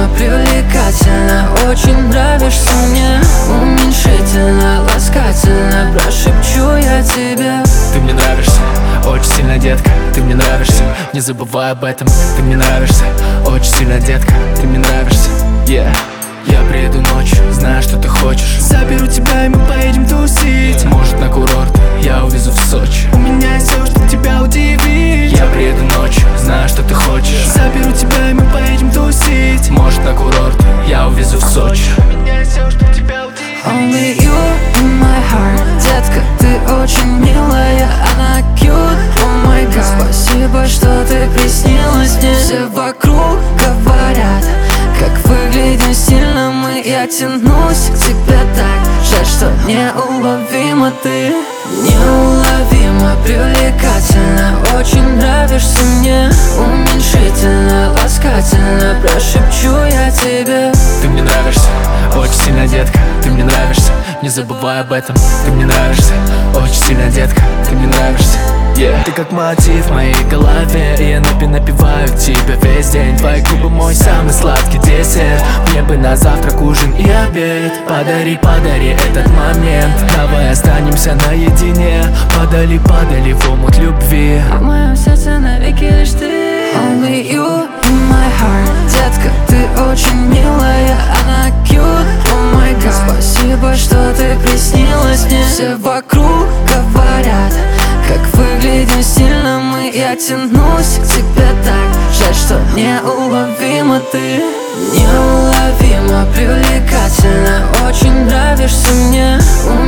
неуловимо, привлекательно, очень нравишься мне. Уменьшительно, ласкательно, прошепчу я тебе. Ты мне нравишься, очень сильно, детка, ты мне нравишься. Не забывай об этом, ты мне нравишься, очень сильно, детка, ты мне нравишься. Yeah. Я приеду ночью, знаю, что ты хочешь. Заберу тебя и мы поедем тусить. Может, на курорт, я увезу в Сочи. У меня есть все, что тебя удивит. Я приеду ночью, знаю, что ты хочешь. Заберу тебя и мы поедем тусить. Может, на курорт, я увезу в Сочи. У меня есть все, что тебя удивит. Only you in my heart. Детка, ты очень милая, она cute, oh my god. Спасибо, что ты приснилась мне. Все вокруг говорят, как выглядим стильно мы. Я тянусь к тебе так, жаль, что неуловима ты. Неуловимо, привлекательно, очень нравишься мне. Уменьшительно, ласкательно, прошепчу я тебе. Ты мне нравишься, очень сильно, детка, ты мне нравишься. Не забывай об этом, ты мне нравишься, очень сильно, детка, ты мне нравишься. Yeah. Ты как мотив в моей голове, и я напеваю тебя весь день. Твои губы мой самый сладкий десерт. Мне бы на завтрак, ужин и обед. Подари, подари этот момент. Давай останемся наедине. Падали, падали в омут любви. В моем сердце навеки лишь ты. Only you in my heart. Детка, ты очень милая, она cute, oh my god. Спасибо, что ты приснилась мне. Все вокруг говорят, как выглядим стильно мы. Я тянусь к тебе так, жаль, что неуловима ты. Неуловимо, привлекательно, очень нравишься мне.